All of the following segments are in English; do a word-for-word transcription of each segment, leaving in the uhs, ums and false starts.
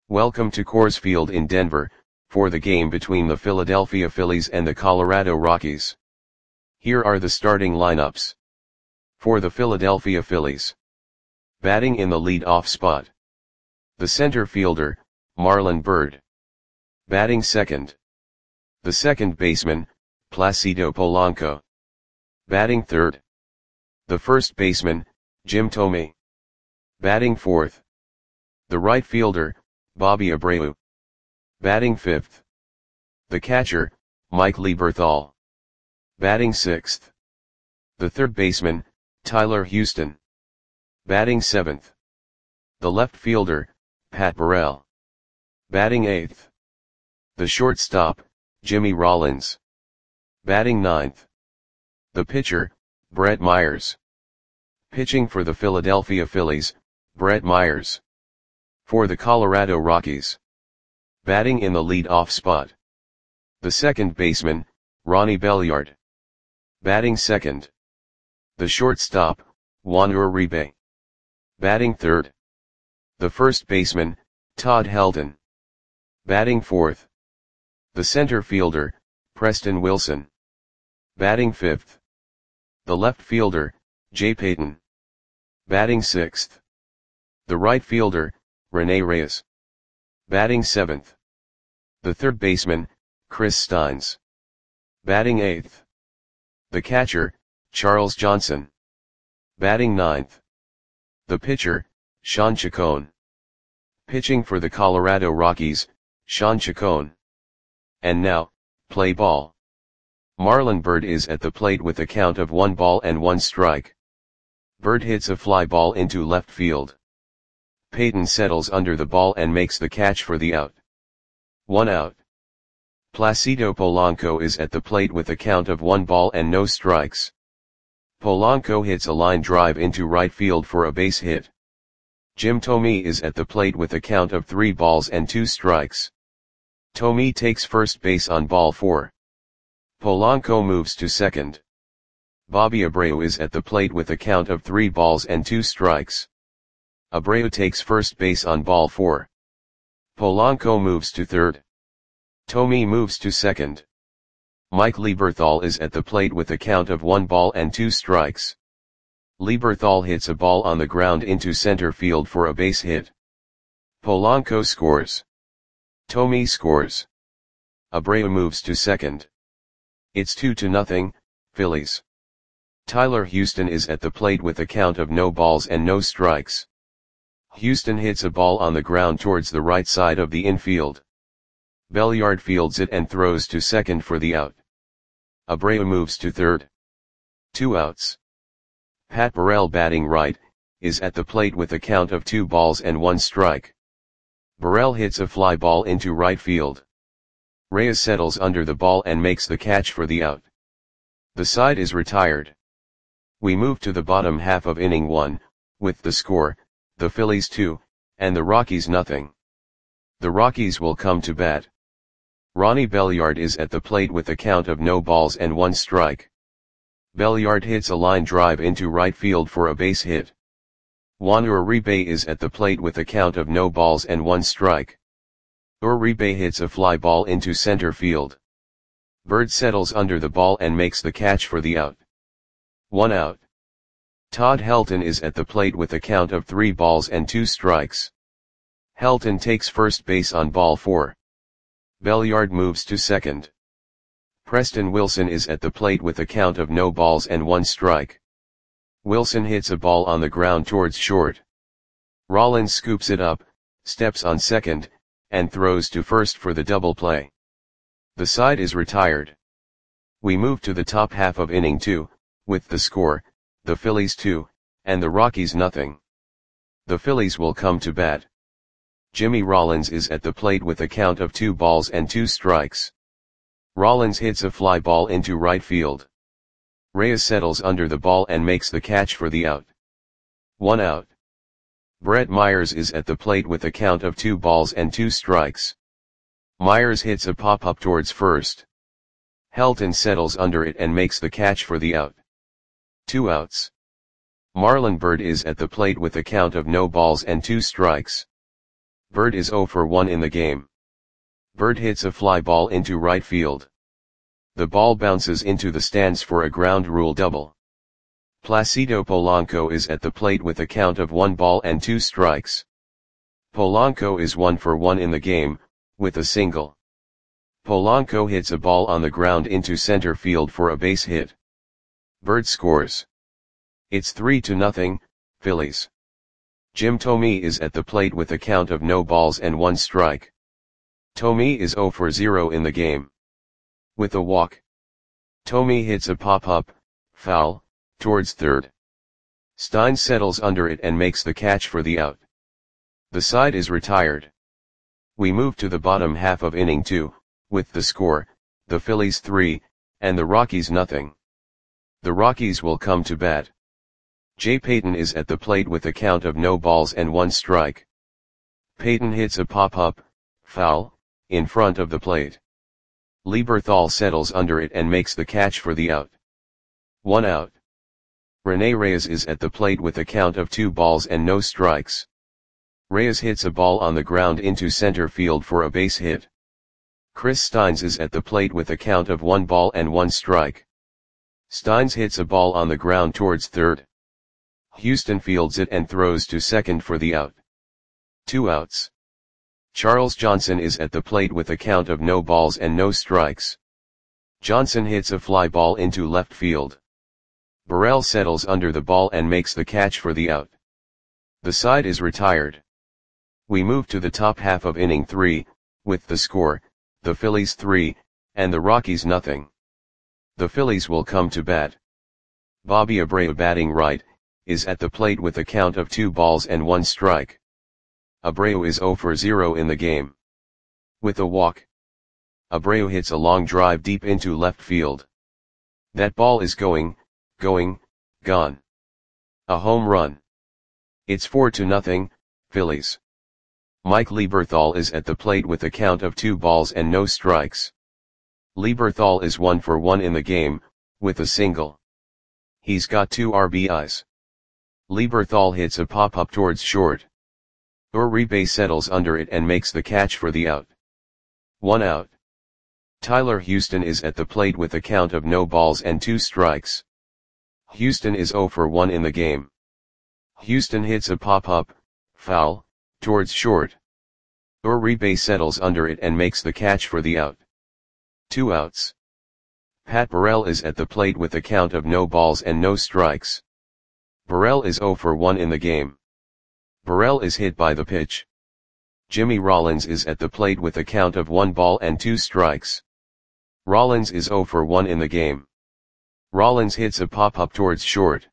Welcome to Coors Field in Denver, for the game between the Philadelphia Phillies and the Colorado Rockies. Here are the starting lineups. For the Philadelphia Phillies. Batting in the lead-off spot. The center fielder, Marlon Byrd. Batting second. The second baseman, Placido Polanco. Batting third. The first baseman, Jim Thome. Batting fourth. The right fielder, Bobby Abreu. Batting fifth. The catcher, Mike Lieberthal. Batting sixth. The third baseman, Tyler Houston. Batting seventh. The left fielder, Pat Burrell. Batting eighth. The shortstop, Jimmy Rollins. Batting ninth. The pitcher, Brett Myers. Pitching for the Philadelphia Phillies, Brett Myers. For the Colorado Rockies. Batting in the lead-off spot. The second baseman, Ronnie Belliard. Batting second. The shortstop, Juan Uribe. Batting third. The first baseman, Todd Helton. Batting fourth. The center fielder, Preston Wilson. Batting fifth. The left fielder, Jay Payton. Batting sixth. The right fielder, Rene Reyes. Batting seventh. The third baseman, Chris Steins. Batting eighth. The catcher, Charles Johnson. Batting ninth. The pitcher, Sean Chacon. Pitching for the Colorado Rockies, Sean Chacon. And now, play ball. Marlon Byrd is at the plate with a count of one ball and one strike. Byrd hits a fly ball into left field. Payton settles under the ball and makes the catch for the out. One out. Placido Polanco is at the plate with a count of one ball and no strikes. Polanco hits a line drive into right field for a base hit. Jim Thome is at the plate with a count of three balls and two strikes. Thome takes first base on ball four. Polanco moves to second. Bobby Abreu is at the plate with a count of three balls and two strikes. Abreu takes first base on ball four. Polanco moves to third. Thome moves to second. Mike Lieberthal is at the plate with a count of one ball and two strikes. Lieberthal hits a ball on the ground into center field for a base hit. Polanco scores. Thome scores. Abreu moves to second. It's two to nothing, Phillies. Tyler Houston is at the plate with a count of no balls and no strikes. Houston hits a ball on the ground towards the right side of the infield. Belliard fields it and throws to second for the out. Abreu moves to third. Two outs. Pat Burrell, batting right, is at the plate with a count of two balls and one strike. Burrell hits a fly ball into right field. Reyes settles under the ball and makes the catch for the out. The side is retired. We move to the bottom half of inning one, with the score, the Phillies two, and the Rockies nothing. The Rockies will come to bat. Ronnie Belliard is at the plate with a count of no balls and one strike. Belliard hits a line drive into right field for a base hit. Juan Uribe is at the plate with a count of no balls and one strike. Uribe hits a fly ball into center field. Byrd settles under the ball and makes the catch for the out. One out. Todd Helton is at the plate with a count of three balls and two strikes. Helton takes first base on ball four. Belliard moves to second. Preston Wilson is at the plate with a count of no balls and one strike. Wilson hits a ball on the ground towards short. Rollins scoops it up, steps on second, and throws to first for the double play. The side is retired. We move to the top half of inning two, with the score, the Phillies two, and the Rockies nothing. The Phillies will come to bat. Jimmy Rollins is at the plate with a count of two balls and two strikes. Rollins hits a fly ball into right field. Reyes settles under the ball and makes the catch for the out. One out. Brett Myers is at the plate with a count of two balls and two strikes. Myers hits a pop-up towards first. Helton settles under it and makes the catch for the out. Two outs. Marlon Byrd is at the plate with a count of no balls and two strikes. Bird is zero for one in the game. Bird hits a fly ball into right field. The ball bounces into the stands for a ground rule double. Placido Polanco is at the plate with a count of one ball and two strikes. Polanco is one for one in the game, with a single. Polanco hits a ball on the ground into center field for a base hit. Bird scores. It's three to nothing, Phillies. Jim Thome is at the plate with a count of no balls and one strike. Thome is zero for zero in the game. With a walk, Thome hits a pop-up, foul, towards third. Stein settles under it and makes the catch for the out. The side is retired. We move to the bottom half of inning two, with the score, the Phillies three, and the Rockies nothing. The Rockies will come to bat. Jay Payton is at the plate with a count of no balls and one strike. Payton hits a pop-up, foul, in front of the plate. Lieberthal settles under it and makes the catch for the out. One out. Rene Reyes is at the plate with a count of two balls and no strikes. Reyes hits a ball on the ground into center field for a base hit. Chris Steins is at the plate with a count of one ball and one strike. Steins hits a ball on the ground towards third. Houston fields it and throws to second for the out. Two outs. Charles Johnson is at the plate with a count of no balls and no strikes. Johnson hits a fly ball into left field. Burrell settles under the ball and makes the catch for the out. The side is retired. We move to the top half of inning three, with the score, the Phillies three, and the Rockies nothing. The Phillies will come to bat. Bobby Abreu batting right, is at the plate with a count of two balls and one strike. Abreu is zero for zero in the game. With a walk, Abreu hits a long drive deep into left field. That ball is going, going, gone. A home run. It's four to nothing, Phillies. Mike Lieberthal is at the plate with a count of two balls and no strikes. Lieberthal is one for one in the game, with a single. He's got two R B Is. Lieberthal hits a pop-up towards short. Uribe settles under it and makes the catch for the out. One out. Tyler Houston is at the plate with a count of no balls and two strikes. Houston is zero for one in the game. Houston hits a pop-up, foul, towards short. Uribe settles under it and makes the catch for the out. Two outs. Pat Burrell is at the plate with a count of no balls and no strikes. Burrell is zero for one in the game. Burrell is hit by the pitch. Jimmy Rollins is at the plate with a count of one ball and two strikes. Rollins is zero for one in the game. Rollins hits a pop-up towards short.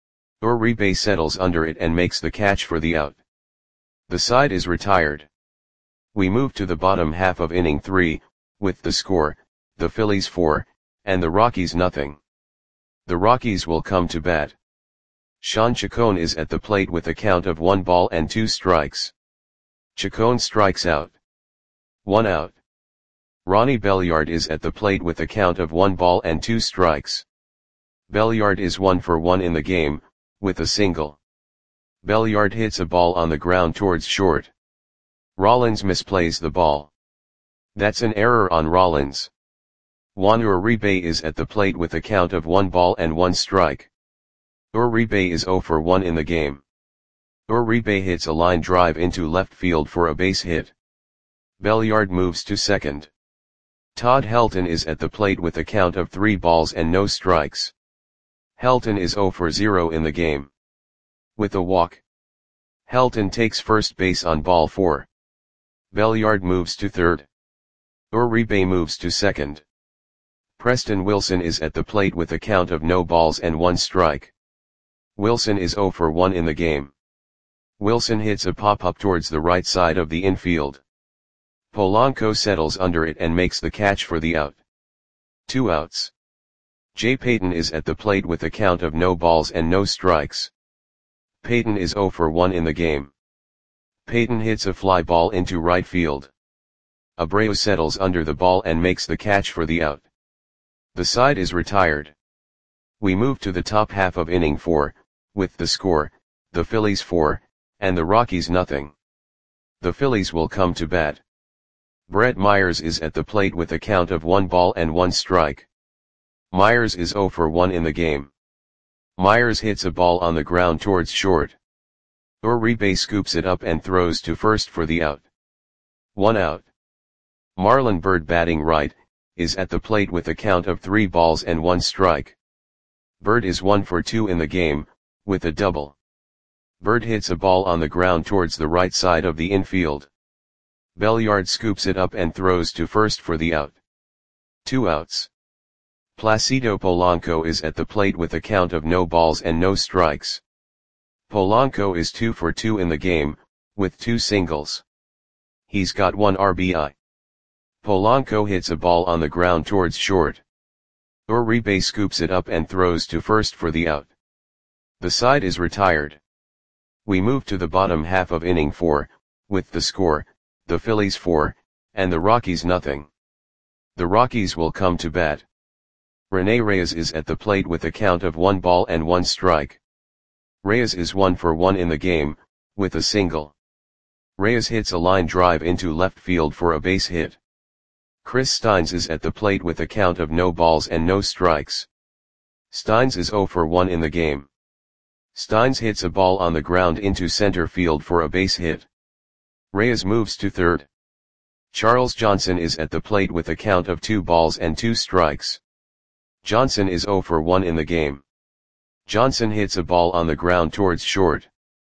Uribe settles under it and makes the catch for the out. The side is retired. We move to the bottom half of inning three, with the score, the Phillies four, and the Rockies nothing. The Rockies will come to bat. Sean Chacon is at the plate with a count of one ball and two strikes. Chacon strikes out. One out. Ronnie Belliard is at the plate with a count of one ball and two strikes. Belliard is one for one in the game, with a single. Belliard hits a ball on the ground towards short. Rollins misplays the ball. That's an error on Rollins. Juan Uribe is at the plate with a count of one ball and one strike. Uribe is zero for one in the game. Uribe hits a line drive into left field for a base hit. Belliard moves to second. Todd Helton is at the plate with a count of three balls and no strikes. Helton is zero for zero in the game. With a walk, Helton takes first base on ball four. Belliard moves to third. Uribe moves to second. Preston Wilson is at the plate with a count of no balls and one strike. Wilson is zero for one in the game. Wilson hits a pop-up towards the right side of the infield. Polanco settles under it and makes the catch for the out. Two outs. Jay Payton is at the plate with a count of no balls and no strikes. Payton is zero for one in the game. Payton hits a fly ball into right field. Abreu settles under the ball and makes the catch for the out. The side is retired. We move to the top half of inning four, with the score, the Phillies four, and the Rockies nothing. The Phillies will come to bat. Brett Myers is at the plate with a count of one ball and one strike. Myers is oh for one in the game. Myers hits a ball on the ground towards short. Uribe scoops it up and throws to first for the out. One out. Marlon Byrd, batting right, is at the plate with a count of three balls and one strike. Byrd is one for two in the game, with a double. Byrd hits a ball on the ground towards the right side of the infield. Belliard scoops it up and throws to first for the out. Two outs. Placido Polanco is at the plate with a count of no balls and no strikes. Polanco is two for two in the game, with two singles. He's got one R B I. Polanco hits a ball on the ground towards short. Uribe scoops it up and throws to first for the out. The side is retired. We move to the bottom half of inning four, with the score, the Phillies four, and the Rockies nothing. The Rockies will come to bat. Rene Reyes is at the plate with a count of one ball and one strike. Reyes is one for one in the game, with a single. Reyes hits a line drive into left field for a base hit. Chris Steins is at the plate with a count of no balls and no strikes. Steins is oh for one in the game. Steins hits a ball on the ground into center field for a base hit. Reyes moves to third. Charles Johnson is at the plate with a count of two balls and two strikes. Johnson is oh for one in the game. Johnson hits a ball on the ground towards short.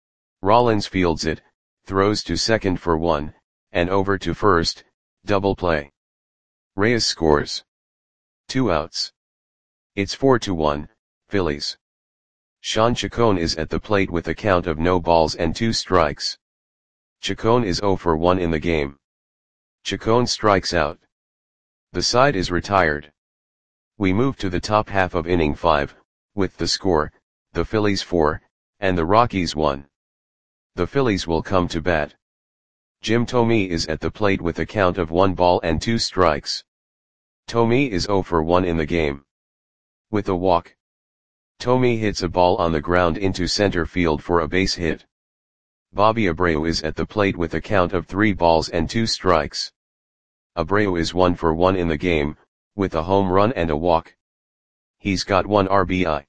Rollins fields it, throws to second for one, and over to first, double play. Reyes scores. Two outs. It's four to one, Phillies. Sean Chacon is at the plate with a count of no balls and two strikes. Chacon is oh for one in the game. Chacon strikes out. The side is retired. We move to the top half of inning five, with the score, the Phillies four, and the Rockies one. The Phillies will come to bat. Jim Thome is at the plate with a count of one ball and two strikes. Thome is oh for one in the game. With a walk. Thome hits a ball on the ground into center field for a base hit. Bobby Abreu is at the plate with a count of three balls and two strikes. Abreu is one for one in the game, with a home run and a walk. He's got one R B I.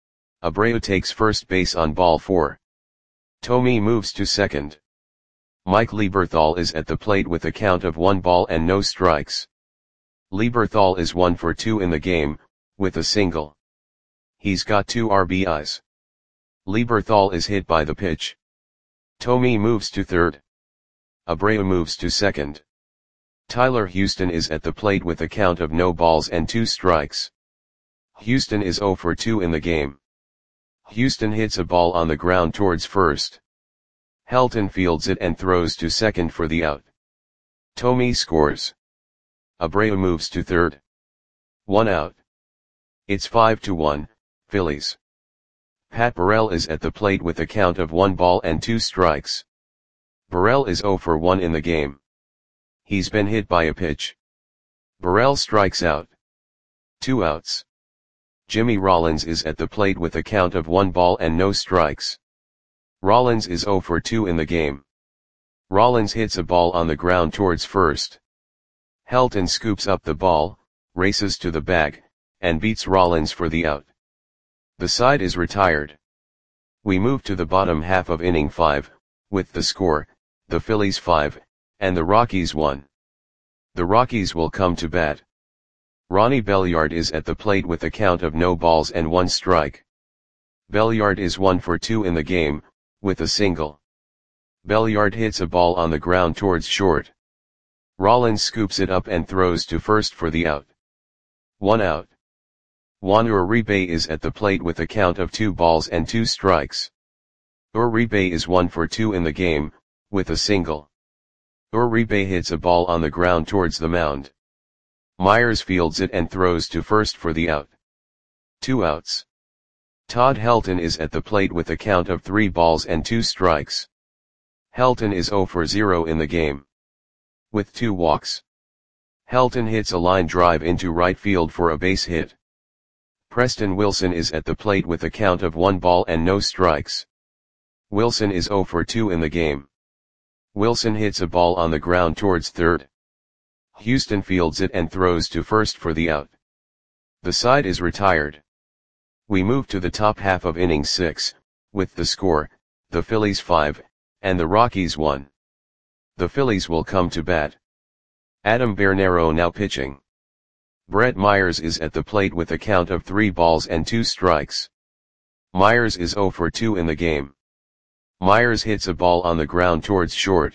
Abreu takes first base on ball four. Thome moves to second. Mike Lieberthal is at the plate with a count of one ball and no strikes. Lieberthal is one for two in the game, with a single. He's got two R B Is. Lieberthal is hit by the pitch. Thome moves to third. Abreu moves to second. Tyler Houston is at the plate with a count of no balls and two strikes. Houston is oh for two in the game. Houston hits a ball on the ground towards first. Helton fields it and throws to second for the out. Thome scores. Abreu moves to third. One out. It's five to one, Phillies. Pat Burrell is at the plate with a count of one ball and two strikes. Burrell is oh for one in the game. He's been hit by a pitch. Burrell strikes out. Two outs. Jimmy Rollins is at the plate with a count of one ball and no strikes. Rollins is oh for two in the game. Rollins hits a ball on the ground towards first. Helton scoops up the ball, races to the bag, and beats Rollins for the out. The side is retired. We move to the bottom half of inning five, with the score, the Phillies five, and the Rockies one. The Rockies will come to bat. Ronnie Belliard is at the plate with a count of no balls and one strike. Belliard is one for two in the game, with a single. Belliard hits a ball on the ground towards short. Rollins scoops it up and throws to first for the out. One out. Juan Uribe is at the plate with a count of two balls and two strikes. Uribe is one for two in the game, with a single. Uribe hits a ball on the ground towards the mound. Myers fields it and throws to first for the out. Two outs. Todd Helton is at the plate with a count of three balls and two strikes. Helton is oh for zero in the game. With two walks. Helton hits a line drive into right field for a base hit. Preston Wilson is at the plate with a count of one ball and no strikes. Wilson is oh for two in the game. Wilson hits a ball on the ground towards third. Houston fields it and throws to first for the out. The side is retired. We move to the top half of inning six, with the score, the Phillies five, and the Rockies one. The Phillies will come to bat. Adam Bernero now pitching. Brett Myers is at the plate with a count of three balls and two strikes. Myers is oh for two in the game. Myers hits a ball on the ground towards short.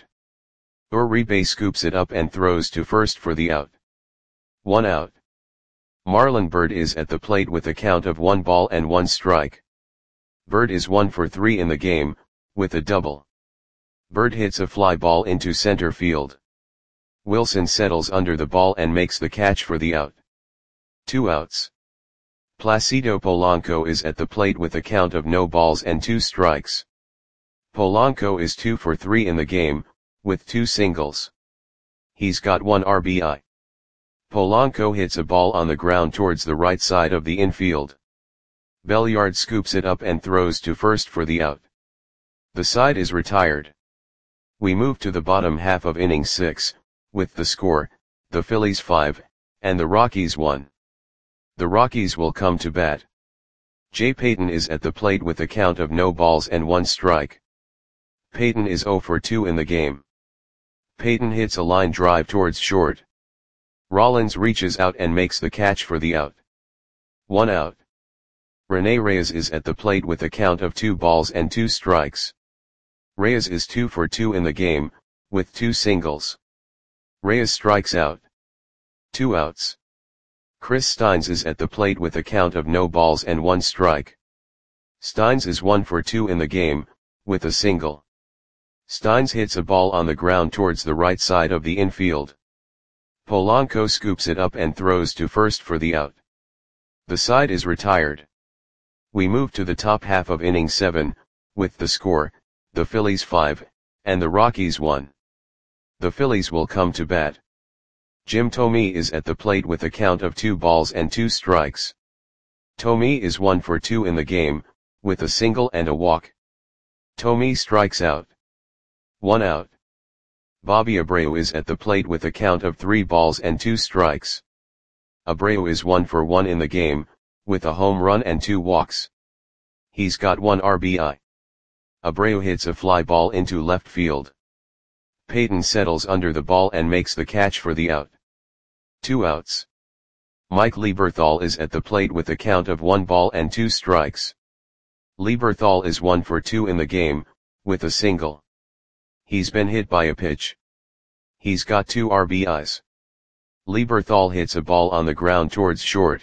Uribe scoops it up and throws to first for the out. One out. Marlon Byrd is at the plate with a count of one ball and one strike. Byrd is one for three in the game, with a double. Byrd hits a fly ball into center field. Wilson settles under the ball and makes the catch for the out. Two outs. Placido Polanco is at the plate with a count of no balls and two strikes. Polanco is two for three in the game, with two singles. He's got one R B I. Polanco hits a ball on the ground towards the right side of the infield. Belliard scoops it up and throws to first for the out. The side is retired. We move to the bottom half of inning six, with the score, the Phillies five, and the Rockies one. The Rockies will come to bat. Jay Payton is at the plate with a count of no balls and one strike. Payton is oh for two in the game. Payton hits a line drive towards short. Rollins reaches out and makes the catch for the out. One out. Rene Reyes is at the plate with a count of two balls and two strikes. Reyes is two for two in the game, with two singles. Reyes strikes out. Two outs. Chris Steins is at the plate with a count of no balls and one strike. Steins is one for two in the game, with a single. Steins hits a ball on the ground towards the right side of the infield. Polanco scoops it up and throws to first for the out. The side is retired. We move to the top half of inning seven, with the score, the Phillies five, and the Rockies one. The Phillies will come to bat. Jim Thome is at the plate with a count of two balls and two strikes. Thome is one for two in the game, with a single and a walk. Thome strikes out. One out. Bobby Abreu is at the plate with a count of three balls and two strikes. Abreu is one for one in the game, with a home run and two walks. He's got one R B I. Abreu hits a fly ball into left field. Payton settles under the ball and makes the catch for the out. Two outs. Mike Lieberthal is at the plate with a count of one ball and two strikes. Lieberthal is one for two in the game, with a single. He's been hit by a pitch. He's got two R B Is. Lieberthal hits a ball on the ground towards short.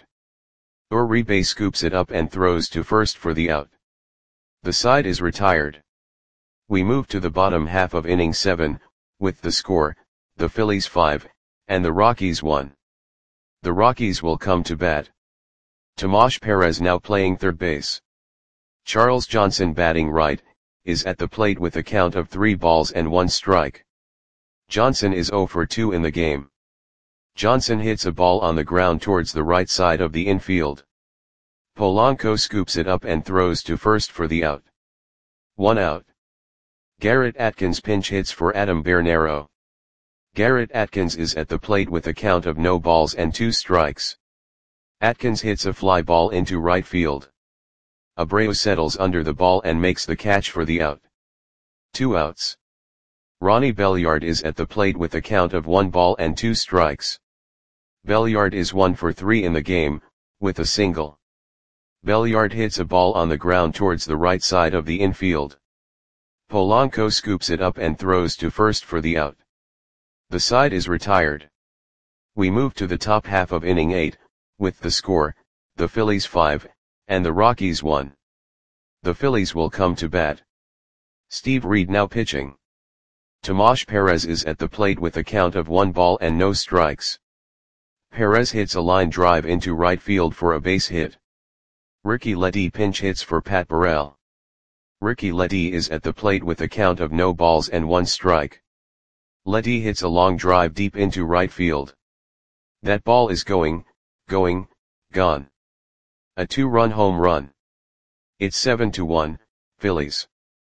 Uribe scoops it up and throws to first for the out. The side is retired. We move to the bottom half of inning seven, with the score, the Phillies five, and the Rockies one. The Rockies will come to bat. Tomas Perez now playing third base. Charles Johnson batting right, is at the plate with a count of three balls and one strike. Johnson is oh for two in the game. Johnson hits a ball on the ground towards the right side of the infield. Polanco scoops it up and throws to first for the out. One out. Garrett Atkins pinch hits for Adam Bernero. Garrett Atkins is at the plate with a count of no balls and two strikes. Atkins hits a fly ball into right field. Abreu settles under the ball and makes the catch for the out. Two outs. Ronnie Belliard is at the plate with a count of one ball and two strikes. Belliard is one for three in the game, with a single. Belliard hits a ball on the ground towards the right side of the infield. Polanco scoops it up and throws to first for the out. The side is retired. We move to the top half of inning eight, with the score, the Phillies five, and the Rockies one. The Phillies will come to bat. Steve Reed now pitching. Tomas Perez is at the plate with a count of one ball and no strikes. Perez hits a line drive into right field for a base hit. Ricky Ledee pinch hits for Pat Burrell. Ricky Ledee is at the plate with a count of no balls and one strike. Ledee hits a long drive deep into right field. That ball is going, going, gone. A two-run home run. It's seven to one, Phillies.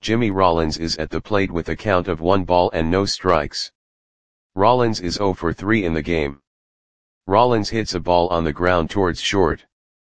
Jimmy Rollins is at the plate with a count of one ball and no strikes. Rollins is zero for three in the game. Rollins hits a ball on the ground towards short.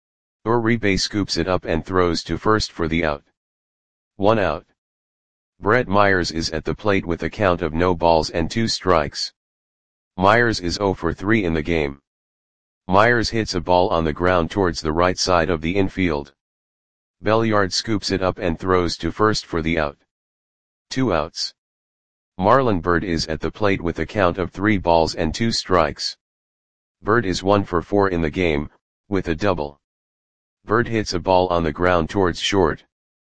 Uribe scoops it up and throws to first for the out. One out. Brett Myers is at the plate with a count of no balls and two strikes. Myers is zero for three in the game. Myers hits a ball on the ground towards the right side of the infield. Belliard scoops it up and throws to first for the out. Two outs. Marlon Byrd is at the plate with a count of three balls and two strikes. Byrd is one for four in the game, with a double. Byrd hits a ball on the ground towards short.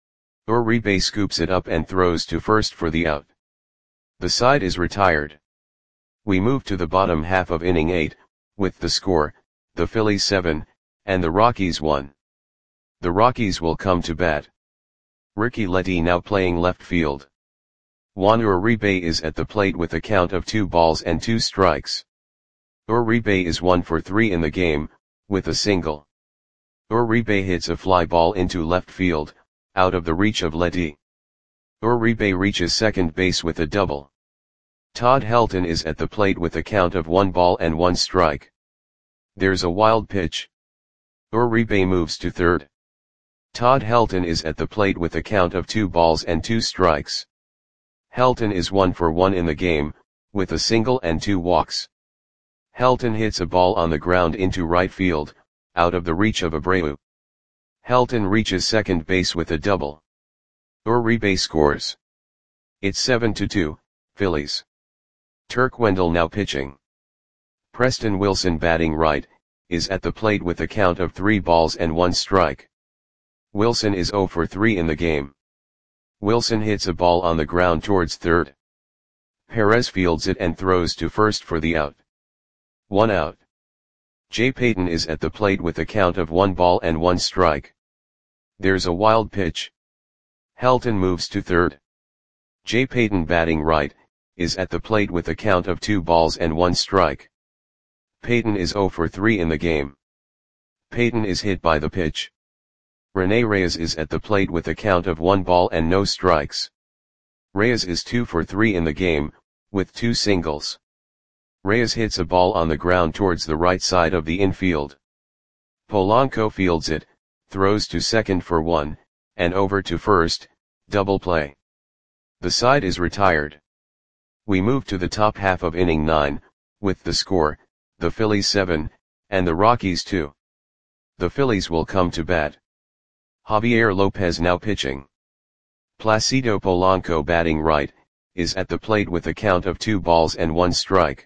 Uribe scoops it up and throws to first for the out. The side is retired. We move to the bottom half of inning eight, with the score, the Phillies seven, and the Rockies one. The Rockies will come to bat. Ricky Letty now playing left field. Juan Uribe is at the plate with a count of two balls and two strikes. Uribe is one for three in the game, with a single. Uribe hits a fly ball into left field, out of the reach of Letty. Uribe reaches second base with a double. Todd Helton is at the plate with a count of one ball and one strike. There's a wild pitch. Uribe moves to third. Todd Helton is at the plate with a count of two balls and two strikes. Helton is one for one in the game, with a single and two walks. Helton hits a ball on the ground into right field, out of the reach of Abreu. Helton reaches second base with a double. Uribe scores. It's seven to two, Phillies. Turk Wendell now pitching. Preston Wilson batting right, is at the plate with a count of three balls and one strike. Wilson is zero for three in the game. Wilson hits a ball on the ground towards third. Perez fields it and throws to first for the out. One out. Jay Payton is at the plate with a count of one ball and one strike. There's a wild pitch. Helton moves to third. Jay Payton batting right, is at the plate with a count of two balls and one strike. Payton is zero for three in the game. Payton is hit by the pitch. Rene Reyes is at the plate with a count of one ball and no strikes. Reyes is two for three in the game, with two singles. Reyes hits a ball on the ground towards the right side of the infield. Polanco fields it, throws to second for one, and over to first, double play. The side is retired. We move to the top half of inning nine, with the score, the Phillies seven, and the Rockies two. The Phillies will come to bat. Javier Lopez now pitching. Placido Polanco batting right, is at the plate with a count of two balls and one strike.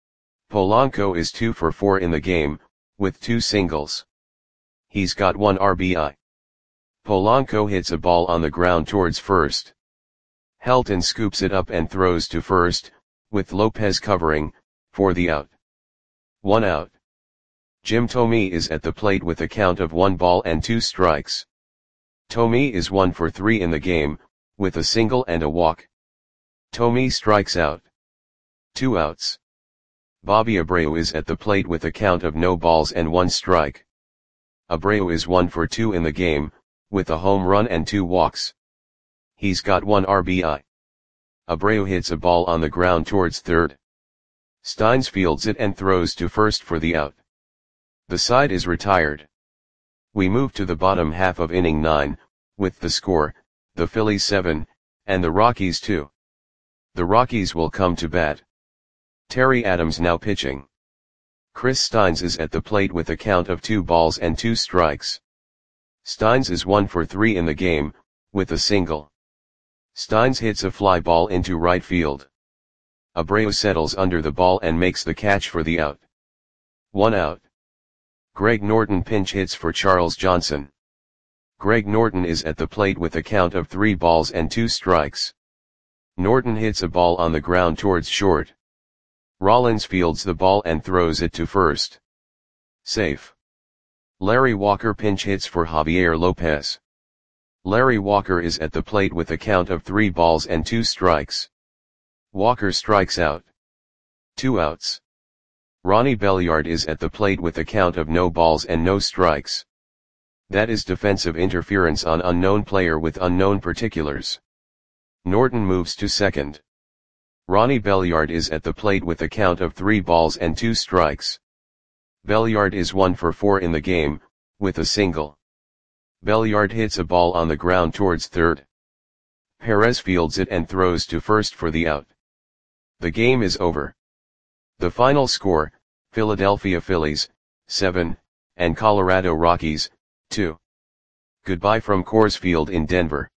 Polanco is two for four in the game, with two singles. He's got one R B I. Polanco hits a ball on the ground towards first. Helton scoops it up and throws to first, with Lopez covering, for the out. One out. Jim Thome is at the plate with a count of one ball and two strikes. Thome is one for three in the game, with a single and a walk. Thome strikes out. Two outs. Bobby Abreu is at the plate with a count of no balls and one strike. Abreu is one for two in the game, with a home run and two walks. He's got one R B I. Abreu hits a ball on the ground towards third. Steins fields it and throws to first for the out. The side is retired. We move to the bottom half of inning nine, with the score, the Phillies seven, and the Rockies two. The Rockies will come to bat. Terry Adams now pitching. Chris Steins is at the plate with a count of two balls and two strikes. Steins is one for three in the game, with a single. Steins hits a fly ball into right field. Abreu settles under the ball and makes the catch for the out. One out. Greg Norton pinch hits for Charles Johnson. Greg Norton is at the plate with a count of three balls and two strikes. Norton hits a ball on the ground towards short. Rollins fields the ball and throws it to first. Safe. Larry Walker pinch hits for Javier Lopez. Larry Walker is at the plate with a count of three balls and two strikes. Walker strikes out. Two outs. Ronnie Belliard is at the plate with a count of no balls and no strikes. That is defensive interference on unknown player with unknown particulars. Norton moves to second. Ronnie Belliard is at the plate with a count of three balls and two strikes. Belliard is one for four in the game, with a single. Belliard hits a ball on the ground towards third. Perez fields it and throws to first for the out. The game is over. The final score, Philadelphia Phillies, seven, and Colorado Rockies, two. Goodbye from Coors Field in Denver.